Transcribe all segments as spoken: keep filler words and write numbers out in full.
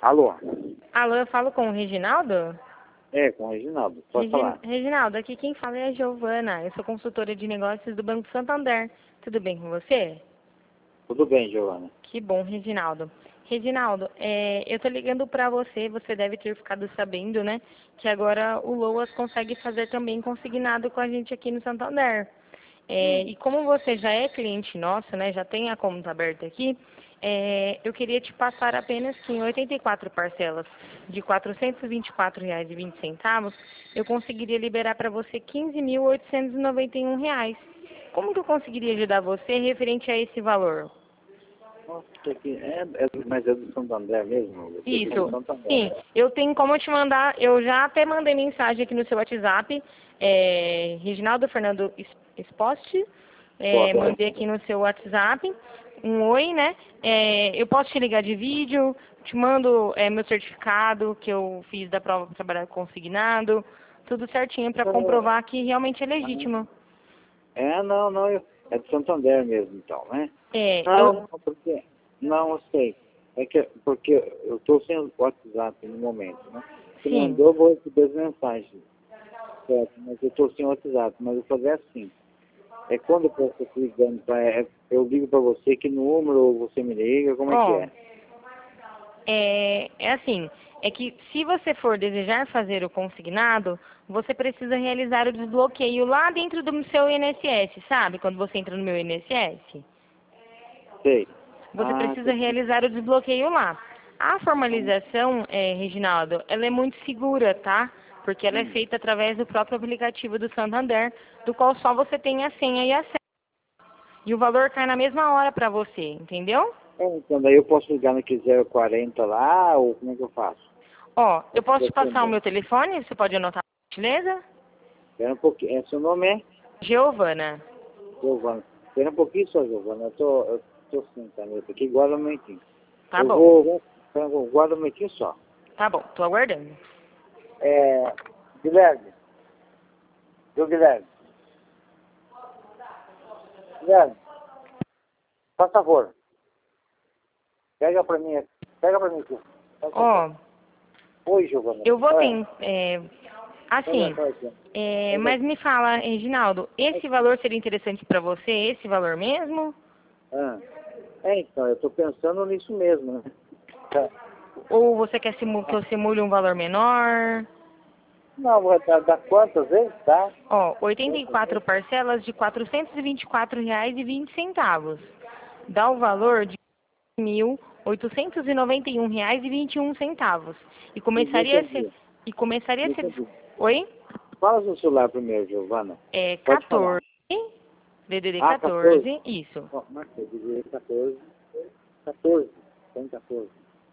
Alô? Alô, eu falo com o Reginaldo? É, com o Reginaldo. Pode Regi- falar. Reginaldo, aqui quem fala é a Giovana. Eu sou consultora de negócios do Banco Santander. Tudo bem com você? Tudo bem, Giovana. Que bom, Reginaldo. Reginaldo, é, eu tô ligando para você, você deve ter ficado sabendo, né, que agora o Loas consegue fazer também consignado com a gente aqui no Santander. É, Hum. e como você já é cliente nosso, né, já tem a conta aberta aqui, é, eu queria te passar apenas que em oitenta e quatro parcelas de quatrocentos e vinte e quatro reais e vinte centavos, eu conseguiria liberar para você quinze mil oitocentos e noventa e um reais. Como que eu conseguiria ajudar você referente a esse valor? Nossa, isso aqui é, é, mas é do Santander mesmo? Você é do Isso, Santander, sim. né? Eu tenho como te mandar, eu já até mandei mensagem aqui no seu WhatsApp, é, Reginaldo Fernando Expost, é, Posso. mandei aqui no seu WhatsApp, um oi, né? É, eu posso te ligar de vídeo, te mando é, meu certificado que eu fiz da prova para trabalhar consignado, tudo certinho para comprovar que realmente é legítimo. É, não, não, eu- é do Santander mesmo, então, né? É, eu, Não, porque, não, eu sei. É que, porque eu estou sem o WhatsApp no momento, né? Se sim. mandou, eu vou receber as mensagens, certo? Mas eu estou sem o WhatsApp, mas eu vou fazer assim. É quando eu estou ligando para... É, eu ligo para você, que número, ou você me liga, como é que Ó, é? É, é assim, é que se você for desejar fazer o consignado, você precisa realizar o desbloqueio lá dentro do seu I N S S, sabe? Quando você entra no meu I N S S, Sei. você Ah, precisa tô- realizar o desbloqueio lá. A formalização, é, Reginaldo, ela é muito segura, tá? Porque ela é hum. feita através do próprio aplicativo do Santander, do qual só você tem a senha e acesso. E o valor cai na mesma hora para você, entendeu? É, então daí eu posso ligar no que zero quarenta lá, ou como é que eu faço? Ó, eu posso Pra te passar o atender. meu telefone, você pode anotar, por gentileza? Espera um pouquinho. É, seu nome é? Giovana. Giovana. Espera um pouquinho só, Giovana. Eu tô, eu tô sem caneta aqui. Guarda um momentinho. Tá Eu bom, vou... espera, guarda um momentinho só. tá bom, tô aguardando. É... Guilherme. Seu Guilherme. Guilherme, por favor. Pega pra mim aqui. Pega pra mim aqui. Por Ó, favor. Oi, Giovana. eu vou Olha, ter, é, olha assim, só aqui. é, Olha mas aqui. me fala, Reginaldo, esse valor seria interessante pra você, esse valor mesmo? Ah. É, então, eu tô pensando nisso mesmo, né? Tá. Ou você quer simu- que eu simule um valor menor? Não, vou dar, dar quantas vezes, tá? Ó, oitenta e quatro parcelas de quatrocentos e vinte e quatro reais e vinte centavos. Dá o valor de mil oitocentos e noventa e um reais e vinte e um centavos. E Não não começaria a ser, entendi. e começaria Não a ser, entendi. oi? Fala no celular primeiro, Giovana. É Pode falar. quatorze, D D D Ah, quatorze. quatorze, isso. Ó, marquei, dizer quatorze. quatorze. Tem quatorze.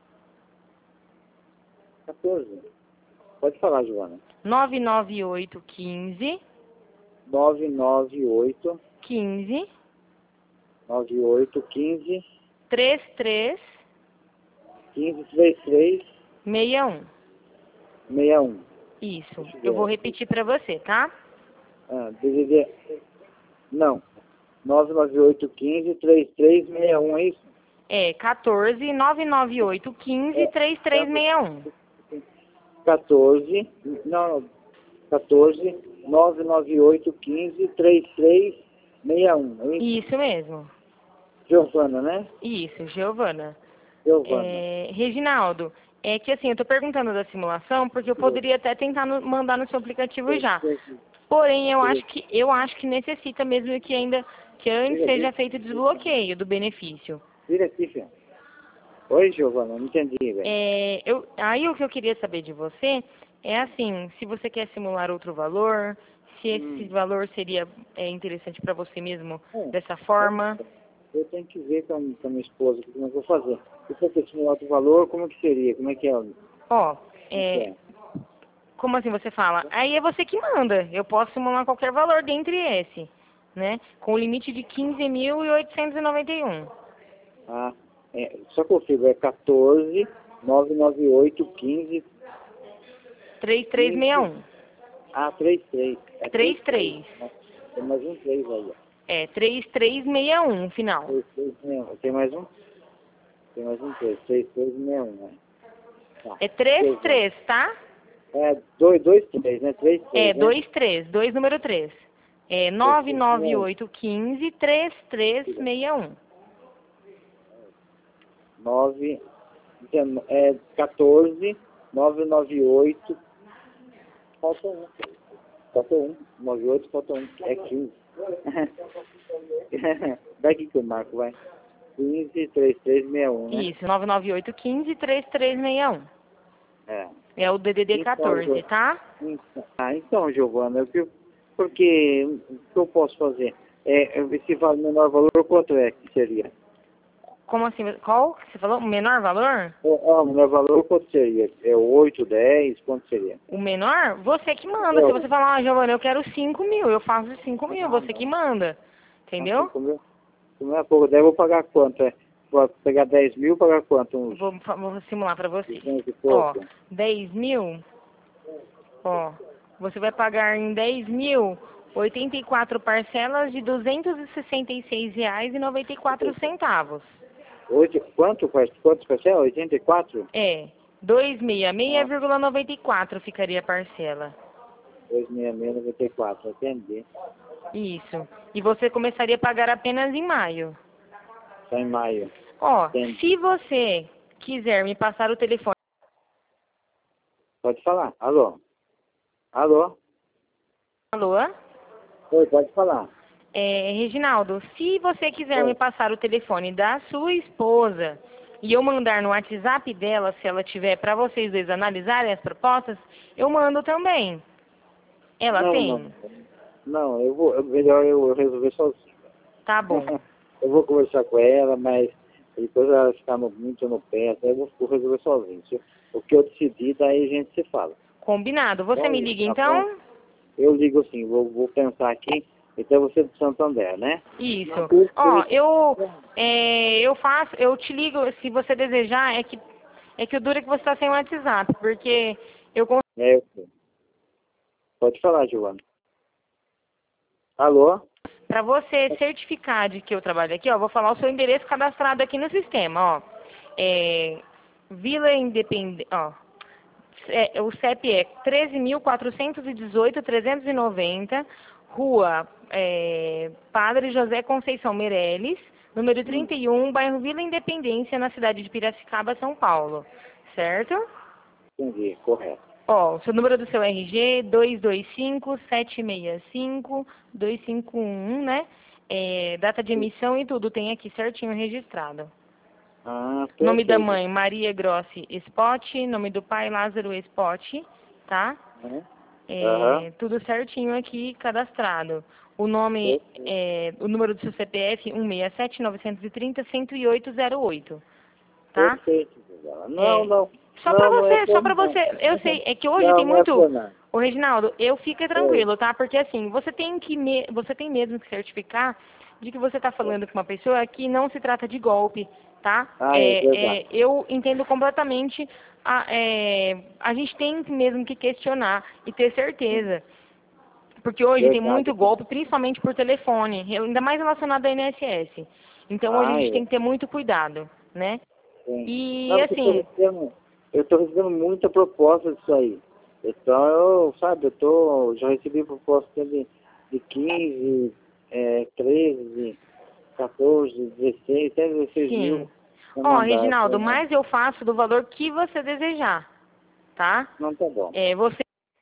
quatorze. Pode falar, Giovana. nove nove oito quinze, nove nove oito, quinze, nove oito, quinze, trinta e três, quinze, trinta e três, sessenta e um. sessenta e um. Isso. Deixa Eu vou eu ver. repetir para você, tá? Ah, D D D. Não. nove nove oito, quinze, trinta e três, sessenta e um, é isso? É quatorze, nove nove oito quinze, É. trinta e três sessenta e um. quatorze, não, quatorze, nove nove oito, quinze, trinta e três, sessenta e um, é isso? Isso mesmo. Giovana, né? Isso, Giovana. Giovana. É, Reginaldo, é que assim, eu tô perguntando da simulação porque eu poderia até tentar no- mandar no seu aplicativo já. Porém, eu acho que eu acho que necessita mesmo que ainda que antes seja feito o desbloqueio do benefício. Vira aqui, filho. Oi, Giovana, não entendi, velho. É, eu, aí o que eu queria saber de você é assim, se você quer simular outro valor, se esse Hum. valor seria é, interessante para você mesmo É, dessa forma. eu tenho que ver com a, com a minha esposa como é que eu vou fazer. Se for ter esse outro valor, como é que seria? Como é que é? Como Ó, é que é, é? como assim você fala? Aí é você que manda. Eu posso simular qualquer valor dentre esse, né? Com o limite de quinze mil oitocentos e noventa e um. Ah, é, só confirmo, é quatorze, nove nove oito, quinze, três três seis quinze, um. ah, três três. É três três três. três. Tem mais um três aí, ó. É, três três seis um, final. três três, não, tem mais um? Tem mais um três, três três, sessenta e um, né? Tá. É três três, tá? É dois dois três, né? três três, É, né? dois três, dois número três. É nove nove oito um cinco, três três seis um. nove, é, quatorze, nove nove oito, falta um. Falta um. nove oito, falta um. É quinze. Daqui que eu marco, vai. quinze, três três seis um, né? Isso, nove nove oito um cinco, três três seis um. É. É o D D D quatorze, Então, tá? então, ah, então, Giovana, eu, porque o que eu posso fazer? É, esse vale menor valor, quanto é que seria? Como assim? Qual? Você falou? O menor valor? O menor valor, quanto seria? É oito, dez, quanto seria? O menor? Você que manda. Eu. Se você falar, ah, Giovana, eu quero cinco mil, eu faço cinco mil, você que manda. Entendeu? cinco mil? Não é pouco, daí eu vou pagar quanto? É? Vou pegar dez mil, pagar quanto? Uns Vou, vou simular pra você. duzentos e Ó, pouco? dez mil, ó, você vai pagar em dez mil, oitenta e quatro parcelas de duzentos e sessenta e seis reais e noventa e quatro centavos. Oito, quanto? Quantos parcelas? oitenta e quatro? É, duzentos e sessenta e seis Ah, vírgula noventa e quatro ficaria a parcela. duzentos e sessenta e seis, noventa e quatro, entendi. Isso. E você começaria a pagar apenas em maio. Só em maio. Ó, Entendi. se você quiser me passar o telefone. Pode falar. Alô? Alô? Alô? Oi, pode falar. É, Reginaldo, se você quiser me Oi. passar o telefone da sua esposa e eu mandar no WhatsApp dela, se ela tiver, para vocês dois analisarem as propostas, eu mando também. Ela Não, não. tem? Não, eu vou, é melhor eu resolver sozinho. Tá bom. Eu vou conversar com ela, mas depois ela ficar no, muito no pé, até eu vou, vou resolver sozinho. Se- O que eu decidir, daí a gente se fala. Combinado. Você Bom, me liga tá bom. então? Eu ligo assim, vou, vou pensar aqui. Então você é do Santander, né? Isso. Por- Ó, por- eu, é, eu faço, eu te ligo, se você desejar, é que, é que o duro é que você está sem WhatsApp, porque eu consigo. É, eu sei. Pode falar, Giovana. Alô? Para você certificar de que eu trabalho aqui, ó, vou falar o seu endereço cadastrado aqui no sistema, ó. É, Vila Independente, ó. É, o C E P é treze mil quatrocentos e dezoito, trezentos e noventa, Rua é, Padre José Conceição Meireles, número Hum, trinta e um, bairro Vila Independência, na cidade de Piracicaba, São Paulo. Certo? entendi, correto. Ó, o seu número do seu R G, dois dois cinco, sete seis cinco, dois cinco um, né? É, data de emissão e tudo tem aqui certinho registrado. Ah, Nome da perfeito. mãe, Maria Grossi Spot. Nome do pai, Lázaro Spot, tá? Aham. Aham. É, tudo certinho aqui cadastrado. O nome, Perfeito. é, o número do seu C P F, um seis sete, nove três zero, um zero oito zero oito, tá? Perfeito, Giovana. Não, É, não. só pra Não, não é você, só por pra não. você, eu sei, é que hoje Não, tem não é muito. por não. Ô, Reginaldo, eu fico Oi. tranquilo, tá? Porque assim, você tem que me, você tem mesmo que certificar de que você tá falando com uma pessoa que não se trata de golpe, tá? Ah, é É, é, verdade. eu entendo completamente, a, é, a gente tem mesmo que questionar e ter certeza. Porque hoje tem Verdade. muito golpe, principalmente por telefone, ainda mais relacionado à I N S S. Então hoje a Ah, gente é. tem que ter muito cuidado, né? Sim. E Não, porque eu tô assim, recebendo, eu tô recebendo muita proposta disso aí. Então, eu, sabe, eu tô, já recebi proposta de, de quinze, é, treze, quatorze, dezesseis, até dezesseis sim. mil pra Ó, mandar. Reginaldo, Pra... mas eu faço do valor que você desejar, tá? Não, tá bom. É, você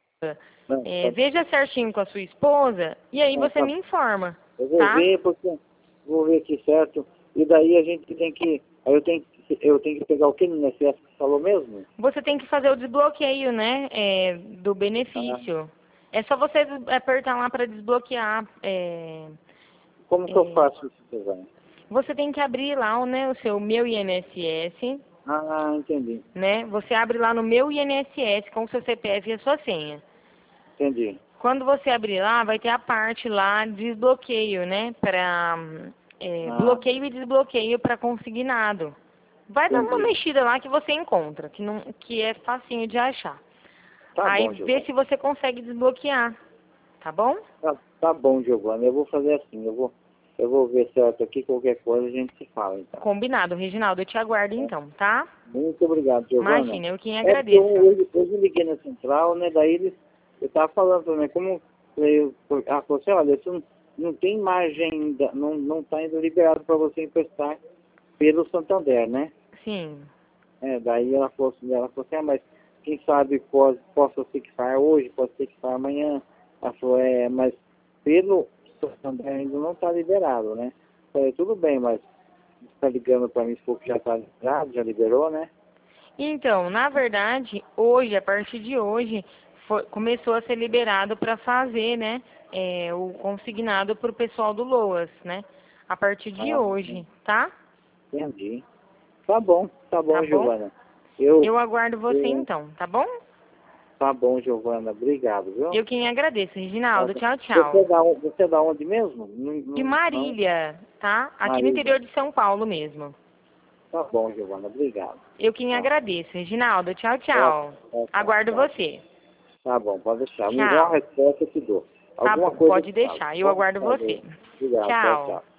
Não, é, tá, veja certinho com a sua esposa e aí não, você tá me bom. informa, Eu vou tá? ver, porque vou ver aqui certo. E daí a gente tem que, aí eu tenho, que- eu tenho que pegar o que no I N S S que falou mesmo? Você tem que fazer o desbloqueio, né, é, do Ah, benefício. É só você des- apertar lá para desbloquear. é, como que eu é, faço isso, Suzana? você tem que abrir lá, né, o seu Meu I N S S, Ah, entendi. né? Você abre lá no Meu I N S S com o seu C P F e a sua senha. Entendi. Quando você abrir lá, vai ter a parte lá de desbloqueio, né? Para é, Ah, bloqueio e desbloqueio para consignado. Vai dar uma entendi. mexida lá que você encontra, que, não, que é facinho de achar. Tá Aí bom, vê Giovana. se você consegue desbloquear, tá bom? Tá, tá bom, Giovana. Eu vou fazer assim. Eu vou, eu vou ver certo aqui. Qualquer coisa a gente se fala, então. Combinado, Reginaldo. Eu te aguardo então, tá? Muito obrigado, Giovana. Imagina, eu quem É agradeço. porque eu, hoje, hoje eu liguei na central, né? Daí eles, eu tava falando pra mim, como eu, ela falou assim, olha, isso não, não tem margem ainda, não, não tá ainda liberado para você emprestar pelo Santander, né? Sim. É, daí ela falou assim, ela falou assim, ah, mas quem sabe pode, possa fixar hoje, pode fixar amanhã. Ela falou, é, mas pelo Santander ainda não está liberado, né? Eu falei, tudo bem, mas você está ligando para mim, se for que já está liberado, já liberou, né? Então, na verdade, hoje, a partir de hoje, foi- começou a ser liberado para fazer, né, é, o consignado para o pessoal do Loas, né? A partir de Ah, hoje, tá? entendi. Tá bom, tá Tá bom, bom? Giovana. Eu, Eu aguardo você eu então, tá bom? tá bom, Giovana, obrigado, viu? Eu quem agradeço, Tá Reginaldo. bom. Tchau, Você é tchau. da, on- você é da onde mesmo? Não, De não, não? Marília, tá? Aqui no Marília. interior de São Paulo mesmo. Tá bom, Giovana, obrigado. Eu quem Tá. agradeço, Reginaldo. Tchau, Tá, tchau. tá, tá, Aguardo tá. você. Tá bom, pode deixar. Me dá uma Tchau. resposta eu te dou. Tá Alguma bom, coisa eu pode te falo. deixar. Eu Bom, aguardo tá bom. você. Obrigado, tchau, Tchau. tchau.